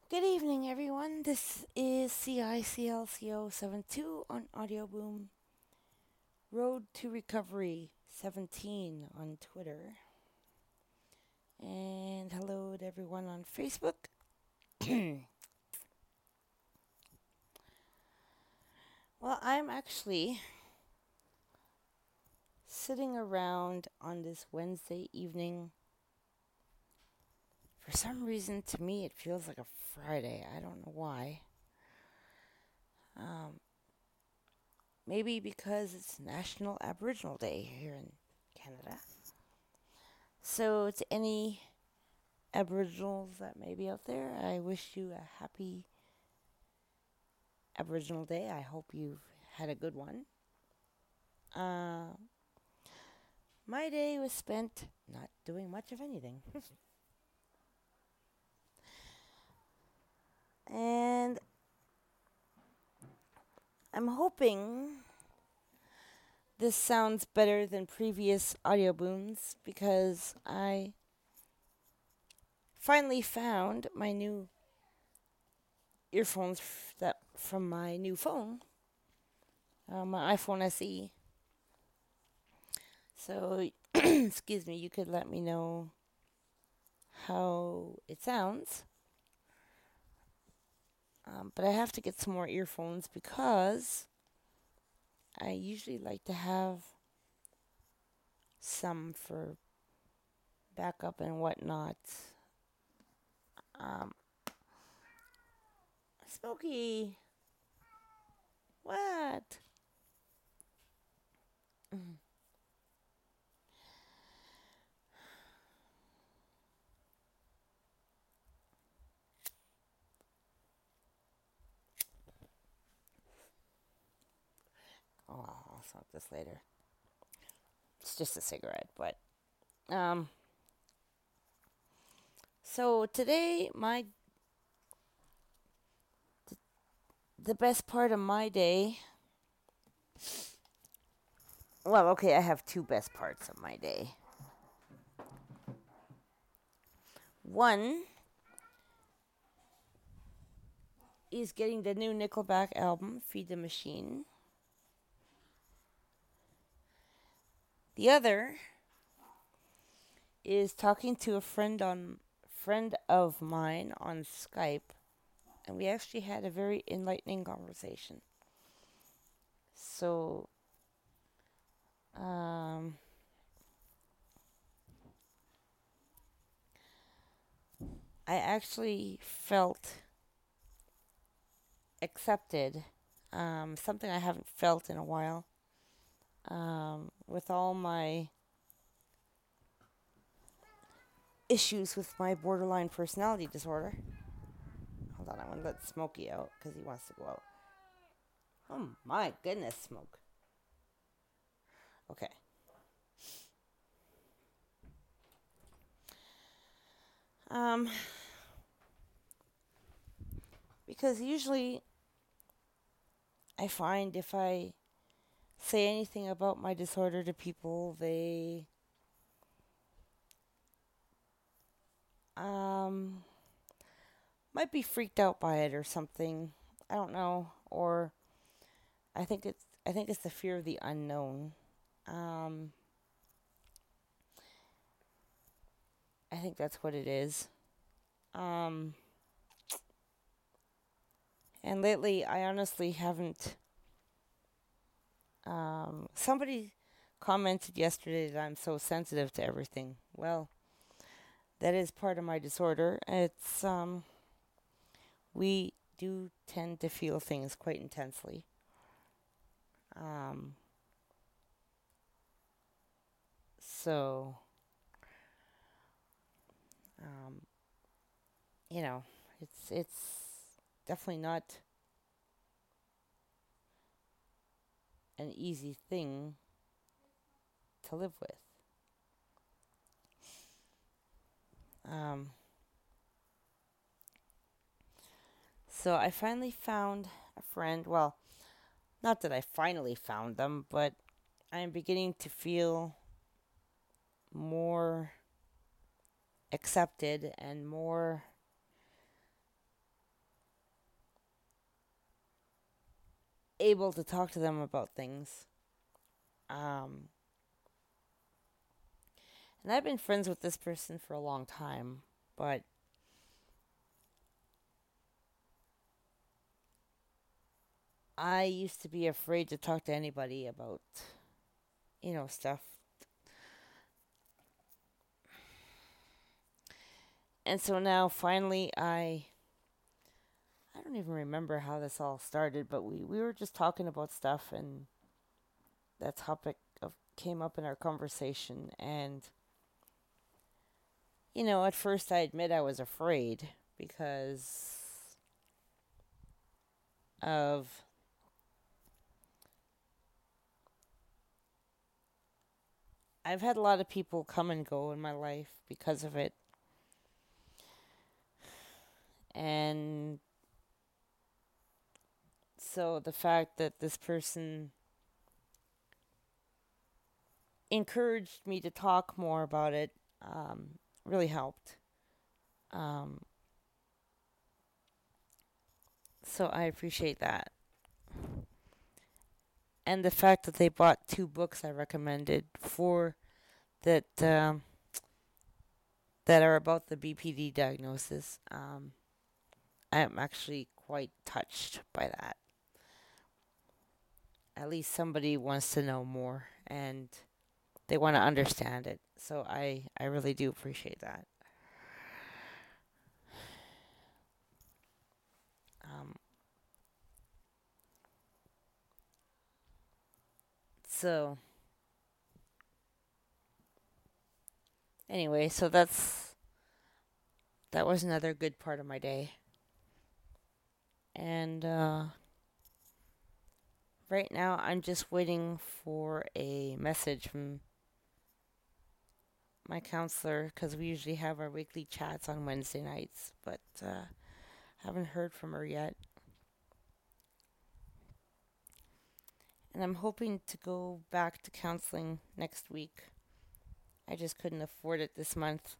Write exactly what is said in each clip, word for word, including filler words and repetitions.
Good evening, everyone. This is C I C L C O seventy-two on Audio Boom. Road to Recovery seventeen on Twitter. And hello to everyone on Facebook. Well, I'm actually sitting around on this Wednesday evening. For some reason, to me, it feels like a Friday. I don't know why. Um, maybe because it's National Aboriginal Day here in Canada. So, to any Aboriginals that may be out there, I wish you a happy Aboriginal Day. I hope you've had a good one. Uh, my day was spent not doing much of anything. And I'm hoping this sounds better than previous audio booms because I finally found my new earphones f- that from my new phone, uh, my iPhone S E. So, excuse me, you could let me know how it sounds. Um, but I have to get some more earphones because I usually like to have some for backup and whatnot. Um, Smokey, what? Mm. Oh, I'll smoke this later. It's just a cigarette, but um. So today, my the best part of my day. Well, okay, I have two best parts of my day. One is getting the new Nickelback album, Feed the Machine. The other is talking to a friend on friend of mine on Skype, and we actually had a very enlightening conversation. So, um, I actually felt accepted, um, something I haven't felt in a while, um, with all my issues with my borderline personality disorder. Hold on, I want to let Smokey out because he wants to go out. Oh my goodness, Smoke. Okay. Um, because usually I find if I say anything about my disorder to people, they um might be freaked out by it or something. I don't know, or I think it's I think it's the fear of the unknown. Um, I think that's what it is. Um, and lately, I honestly haven't. Um, somebody commented yesterday that I'm so sensitive to everything. Well, that is part of my disorder. It's um, we do tend to feel things quite intensely. Um, so, um, you know, it's it's definitely not an easy thing to live with. Um, so I finally found a friend. Well, not that I finally found them, but I am beginning to feel more accepted and more able to talk to them about things. Um, and I've been friends with this person for a long time, but I used to be afraid to talk to anybody about, you know, stuff. And so now finally I I don't even remember how this all started, but we, we were just talking about stuff and that topic of, came up in our conversation. And, you know, at first I admit I was afraid because of I've had a lot of people come and go in my life because of it. And so the fact that this person encouraged me to talk more about it um, really helped. Um, so I appreciate that. And the fact that they bought two books I recommended for that um, that are about the B P D diagnosis. Um, I'm actually quite touched by that. At least somebody wants to know more and they want to understand it. So I, I really do appreciate that. Um, so anyway, so that's that was another good part of my day. And uh, right now, I'm just waiting for a message from my counselor because we usually have our weekly chats on Wednesday nights, but uh, haven't heard from her yet. And I'm hoping to go back to counseling next week. I just couldn't afford it this month,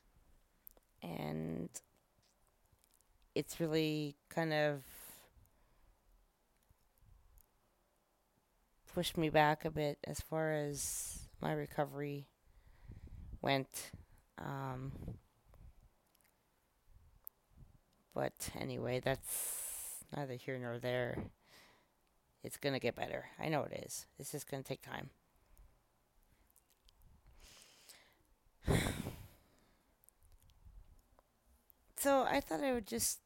and it's really kind of pushed me back a bit as far as my recovery went. Um, but anyway, that's neither here nor there. It's going to get better. I know it is. It's just going to take time. So I thought I would just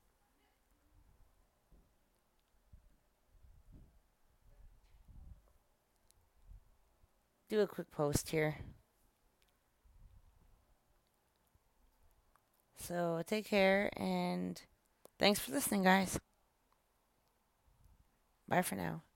do a quick post here. So take care and thanks for listening, guys. Bye for now.